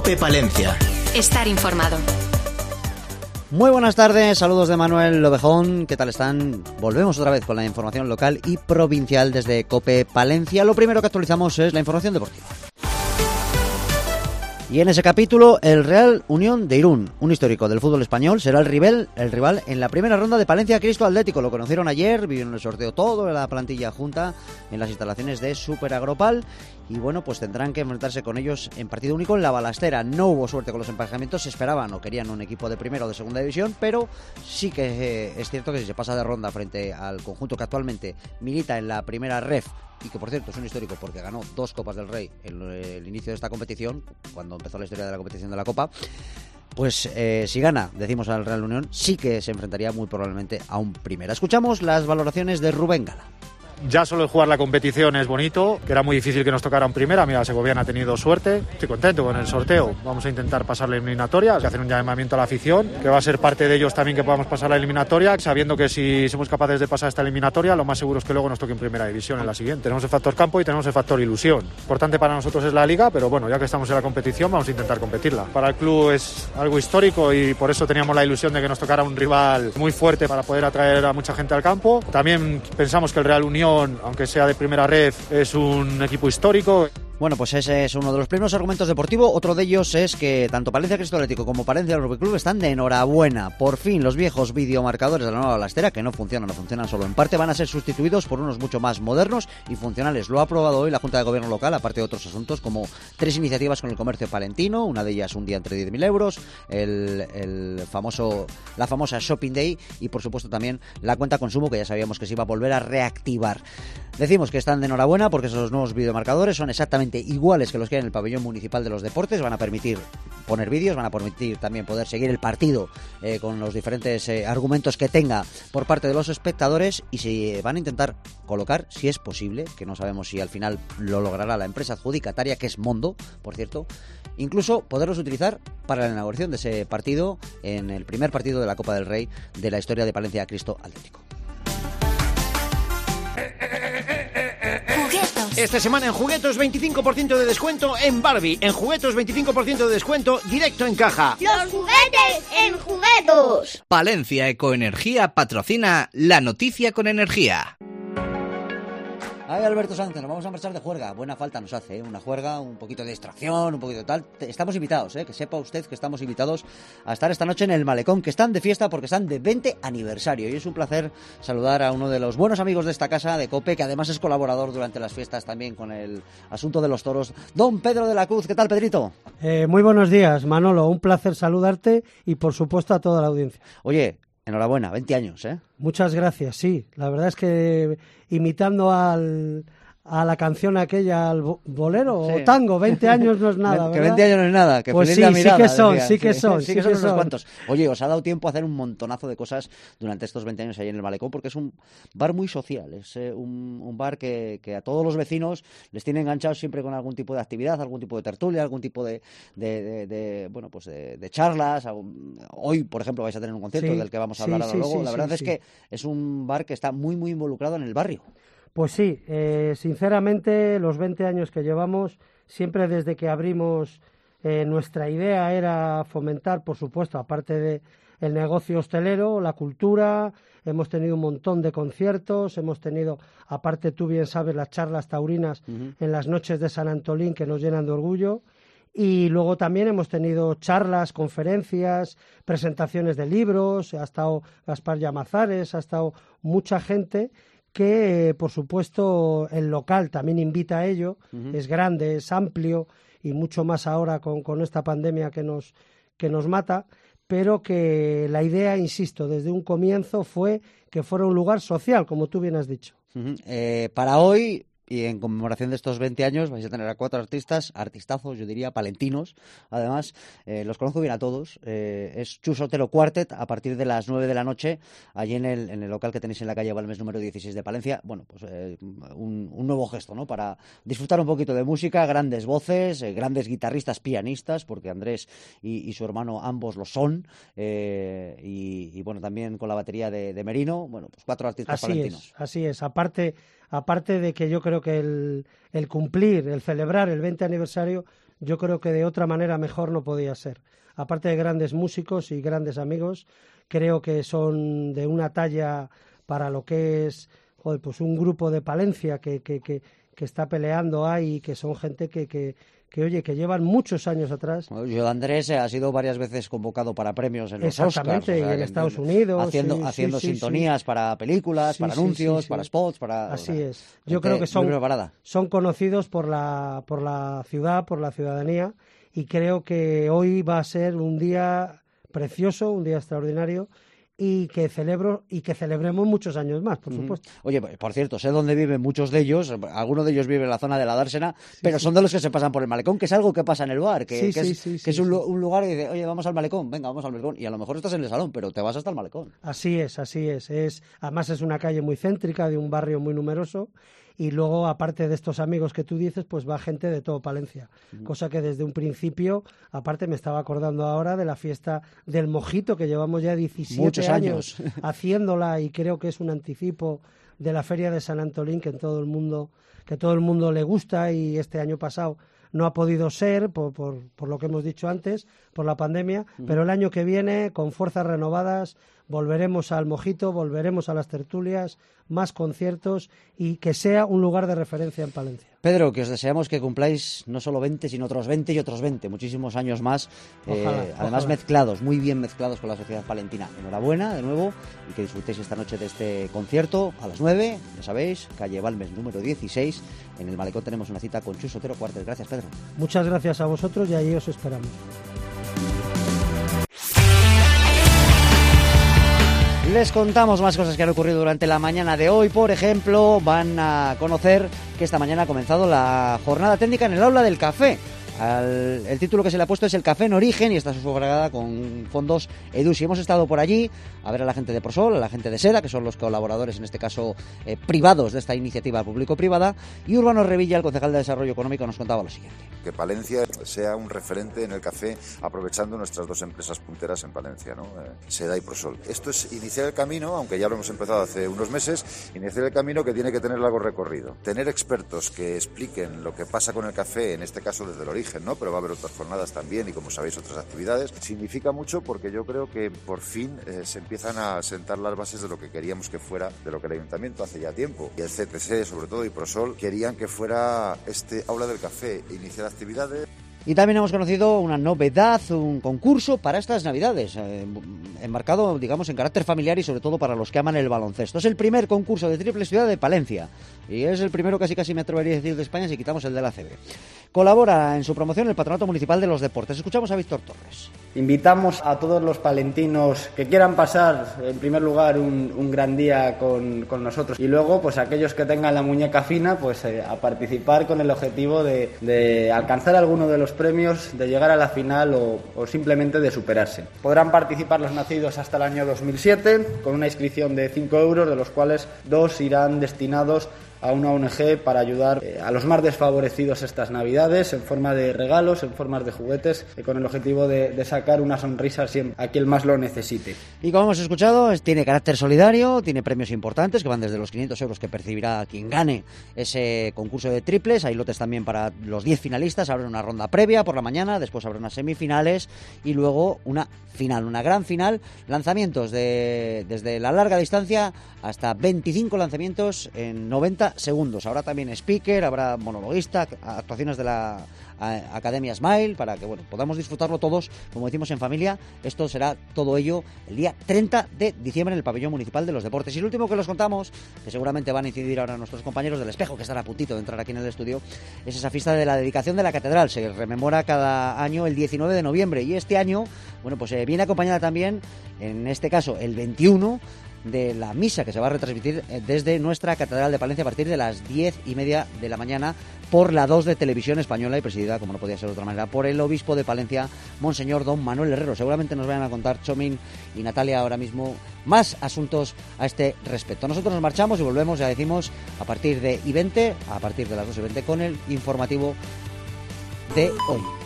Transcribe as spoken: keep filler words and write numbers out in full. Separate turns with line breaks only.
COPE Palencia.
Estar informado.
Muy buenas tardes, saludos de Manuel Lobejón, ¿qué tal están? Volvemos otra vez con la información local y provincial desde COPE Palencia. Lo primero que actualizamos es la información deportiva. Y en ese capítulo, el Real Unión de Irún, un histórico del fútbol español, será el rival, el rival en la primera ronda de Palencia Cristo Atlético. Lo conocieron ayer, vieron el sorteo todo, la plantilla junta en las instalaciones de Super Agropal. Y bueno, pues tendrán que enfrentarse con ellos en partido único en la Balastera. No hubo suerte con los emparejamientos, se esperaban o querían un equipo de primera o de segunda división, pero sí que eh, es cierto que si se pasa de ronda frente al conjunto que actualmente milita en la primera ref, y que por cierto es un histórico porque ganó dos Copas del Rey en el inicio de esta competición, cuando empezó la historia de la competición de la Copa, pues eh, si gana, decimos al Real Unión, sí que se enfrentaría muy probablemente a un primera. Escuchamos las valoraciones de Rubén Gala.
Ya solo jugar la competición es bonito, que era muy difícil que nos tocara en primera. Mira, Segoviana ha tenido suerte, estoy contento con el sorteo. Vamos a intentar pasar la eliminatoria, hacer un llamamiento a la afición, que va a ser parte de ellos también que podamos pasar la eliminatoria, sabiendo que si somos capaces de pasar esta eliminatoria, lo más seguro es que luego nos toque en primera división en la siguiente. Tenemos el factor campo y tenemos el factor ilusión. Importante para nosotros es la liga, pero bueno, ya que estamos en la competición, vamos a intentar competirla. Para el club es algo histórico y por eso teníamos la ilusión de que nos tocara un rival muy fuerte para poder atraer a mucha gente al campo. También pensamos que el Real Unión, aunque sea de primera red, es un equipo histórico.
Bueno, pues ese es uno de los primeros argumentos deportivos. Otro de ellos es que tanto Palencia Cristo Atlético como Palencia Rugby Club están de enhorabuena. Por fin los viejos videomarcadores de la nueva Balastera, que no funcionan, no funcionan solo en parte, van a ser sustituidos por unos mucho más modernos y funcionales. Lo ha aprobado hoy la Junta de Gobierno local, aparte de otros asuntos como tres iniciativas con el comercio palentino, una de ellas un día entre diez mil euros, el, el famoso, la famosa Shopping Day y por supuesto también la cuenta consumo, que ya sabíamos que se iba a volver a reactivar. Decimos que están de enhorabuena porque esos nuevos videomarcadores son exactamente iguales que los que hay en el pabellón municipal de los deportes. Van a permitir poner vídeos, van a permitir también poder seguir el partido eh, con los diferentes eh, argumentos que tenga por parte de los espectadores, y se van a intentar colocar, si es posible, que no sabemos si al final lo logrará la empresa adjudicataria, que es Mondo, por cierto, incluso poderlos utilizar para la inauguración de ese partido en el primer partido de la Copa del Rey de la historia de Palencia Cristo Atlético.
Esta semana en Juguetos veinticinco por ciento de descuento en Barbie. En Juguetos veinticinco por ciento de descuento directo en caja.
¡Los juguetes en Juguetos!
Palencia Ecoenergía patrocina La Noticia con Energía.
Ay, Alberto Sánchez, nos vamos a marchar de juerga. Buena falta nos hace, ¿eh? Una juerga, un poquito de distracción, un poquito de tal. Estamos invitados, ¿eh? Que sepa usted que estamos invitados a estar esta noche en el Malecón, que están de fiesta porque están de veinte aniversario. Y es un placer saludar a uno de los buenos amigos de esta casa, de COPE, que además es colaborador durante las fiestas también con el asunto de los toros, don Pedro de la Cruz. ¿Qué tal, Pedrito?
Eh, muy buenos días, Manolo. Un placer saludarte y, por supuesto, a toda la audiencia.
Oye, enhorabuena, veinte años, ¿eh?
Muchas gracias, sí. La verdad es que imitando al, a la canción aquella, al bolero sí. o tango, veinte años no es nada, ¿verdad?
Que veinte años no es nada, que
pues
feliz
sí,
la mirada,
sí que son,
decían.
sí que son.
Sí, sí que son unos cuantos. Oye, os ha dado tiempo a hacer un montonazo de cosas durante estos veinte años ahí en el Malecón, porque es un bar muy social, es eh, un, un bar que, que a todos los vecinos les tiene enganchados siempre con algún tipo de actividad, algún tipo de tertulia, algún tipo de, de, de, de bueno, pues de, de charlas. Hoy, por ejemplo, vais a tener un concierto sí, del que vamos a hablar sí, ahora sí, luego. Sí, la verdad sí, es sí. que es un bar que está muy, muy involucrado en el barrio.
Pues sí, eh, sinceramente los veinte años que llevamos, siempre desde que abrimos, eh, nuestra idea era fomentar, por supuesto, aparte de el negocio hostelero, la cultura. Hemos tenido un montón de conciertos, hemos tenido, aparte tú bien sabes, las charlas taurinas uh-huh. en las noches de San Antolín, que nos llenan de orgullo. Y luego también hemos tenido charlas, conferencias, presentaciones de libros, ha estado Gaspar Llamazares, ha estado mucha gente que, por supuesto, el local también invita a ello. Uh-huh. Es grande, es amplio y mucho más ahora con, con esta pandemia que nos, que nos mata, pero que la idea, insisto, desde un comienzo fue que fuera un lugar social, como tú bien has dicho.
Uh-huh. Eh, para hoy, y en conmemoración de estos veinte años, vais a tener a cuatro artistas, artistazos, yo diría, palentinos. Además, eh, los conozco bien a todos. Eh, es Chus Otero Quartet, a partir de las nueve de la noche, allí en el, en el local que tenéis en la calle Balmes número dieciséis de Palencia. Bueno, pues eh, un, un nuevo gesto, ¿no? Para disfrutar un poquito de música, grandes voces, eh, grandes guitarristas, pianistas, porque Andrés y, y su hermano ambos lo son. Eh, y, y bueno, también con la batería de, de Merino. Bueno, pues cuatro artistas
así
palentinos.
Es, así es. Aparte... Aparte de que yo creo que el, el cumplir, el celebrar el veinte aniversario, yo creo que de otra manera mejor no podía ser. Aparte de grandes músicos y grandes amigos, creo que son de una talla para lo que es, joder, pues un grupo de Palencia que, que, que, que está peleando ahí, que son gente que, que, que, oye, que llevan muchos años atrás.
Bueno, yo, Andrés, ha sido varias veces convocado para premios en los Oscars.
Exactamente,
o sea,
y en Estados Unidos.
Haciendo,
sí,
haciendo
sí, sí,
sintonías
sí.
para películas,
Sí,
para
sí,
anuncios,
sí, sí.
para spots, para...
Así
o sea,
es. Yo creo que son,
preparada.
son conocidos por la, por la ciudad, por la ciudadanía, y creo que hoy va a ser un día precioso, un día extraordinario, y que celebro y que celebremos muchos años más, por supuesto.
Oye, por cierto, sé dónde viven muchos de ellos, algunos de ellos viven en la zona de la Dársena,
Sí,
pero
sí.
son de los que se pasan por el malecón, que es algo que pasa en el bar, que,
Sí,
que
sí,
es,
sí,
que
sí,
es un,
sí.
lu- un lugar y dice, oye, vamos al malecón, venga, vamos al malecón, y a lo mejor estás en el salón, pero te vas hasta el malecón.
Así es, así es. es. Además es una calle muy céntrica, de un barrio muy numeroso, y luego, aparte de estos amigos que tú dices, pues va gente de todo Palencia. Uh-huh. Cosa que desde un principio, aparte me estaba acordando ahora de la fiesta del Mojito, que llevamos ya diecisiete
Muchos
años,
años
haciéndola, y creo que es un anticipo de la Feria de San Antolín que en todo el mundo, que todo el mundo le gusta, y este año pasado no ha podido ser por, por, por lo que hemos dicho antes, por la pandemia, uh-huh. pero el año que viene, con fuerzas renovadas, volveremos al Mojito, volveremos a las tertulias, más conciertos, y que sea un lugar de referencia en Palencia.
Pedro, que os deseamos que cumpláis no solo veinte, sino otros veinte y otros veinte, muchísimos años más,
ojalá,
eh, además
ojalá.
mezclados, muy bien mezclados con la sociedad palentina. Enhorabuena de nuevo, y que disfrutéis esta noche de este concierto a las nueve, ya sabéis, calle Balmes número dieciséis, en el Malecón tenemos una cita con Chus Otero Cuartes. Gracias, Pedro.
Muchas gracias a vosotros, y allí os esperamos.
Les contamos más cosas que han ocurrido durante la mañana de hoy. Por ejemplo, van a conocer que esta mañana ha comenzado la jornada técnica en el aula del café. Al, el título que se le ha puesto es El Café en Origen, y está sufragada con fondos EDUSI. Hemos estado por allí a ver a la gente de Prosol, a la gente de SEDA, que son los colaboradores, en este caso eh, privados de esta iniciativa público-privada, y Urbano Revilla, el concejal de Desarrollo Económico, nos contaba lo siguiente.
Que Palencia sea un referente en el café, aprovechando nuestras dos empresas punteras en Palencia, ¿no? Eh, SEDA y Prosol. Esto es iniciar el camino, aunque ya lo hemos empezado hace unos meses, iniciar el camino que tiene que tener largo recorrido. Tener expertos que expliquen lo que pasa con el café, en este caso desde el origen, ¿no? Pero va a haber otras jornadas también, y como sabéis otras actividades. Significa mucho porque yo creo que por fin eh, se empiezan a sentar las bases de lo que queríamos que fuera, de lo que el Ayuntamiento hace ya tiempo, y el C T C sobre todo y Prosol querían que fuera este aula del café, iniciar actividades.
Y también hemos conocido una novedad, un concurso para estas Navidades, eh, enmarcado, digamos, en carácter familiar y sobre todo para los que aman el baloncesto. Es el primer concurso de triple ciudad de Palencia, y es el primero, casi casi me atrevería a decir, de España, si quitamos el de la A C B. Colabora en su promoción el Patronato Municipal de los Deportes. Escuchamos a Víctor Torres.
Invitamos a todos los palentinos que quieran pasar, en primer lugar, un, un gran día con, con nosotros, y luego, pues aquellos que tengan la muñeca fina, pues eh, a participar con el objetivo de, de alcanzar alguno de los premios, de llegar a la final o, o simplemente de superarse. Podrán participar los nacidos hasta el año dos mil siete, con una inscripción de cinco euros, de los cuales dos irán destinados a una O N G para ayudar eh, a los más desfavorecidos estas Navidades, en forma de regalos, en formas de juguetes, eh, con el objetivo de, de sacar una sonrisa siempre a quien más lo necesite.
Y como hemos escuchado, es, tiene carácter solidario, tiene premios importantes que van desde los quinientos euros que percibirá quien gane ese concurso de triples. Hay lotes también para los diez finalistas. Habrá una ronda previa por la mañana, después habrá unas semifinales y luego una final, una gran final. Lanzamientos de, desde la larga distancia hasta veinticinco lanzamientos en noventa segundos. Habrá también speaker, habrá monologuista, actuaciones de la a, Academia Smile, para que bueno podamos disfrutarlo todos, como decimos, en familia. Esto será todo ello el día treinta de diciembre en el Pabellón Municipal de los Deportes. Y lo último que los contamos, que seguramente van a incidir ahora nuestros compañeros del Espejo, que están a puntito de entrar aquí en el estudio, es esa fiesta de la dedicación de la catedral. Se rememora cada año el diecinueve de noviembre, y este año, bueno, pues eh, viene acompañada también, en este caso el veintiuno, de la misa que se va a retransmitir desde nuestra Catedral de Palencia a partir de las diez y media de la mañana por la dos de Televisión Española, y presidida, como no podía ser de otra manera, por el obispo de Palencia, Monseñor Don Manuel Herrero. Seguramente nos vayan a contar Chomín y Natalia ahora mismo más asuntos a este respecto. Nosotros nos marchamos y volvemos, ya decimos, a partir de y veinte, a partir de las dos y veinte, con el informativo de hoy.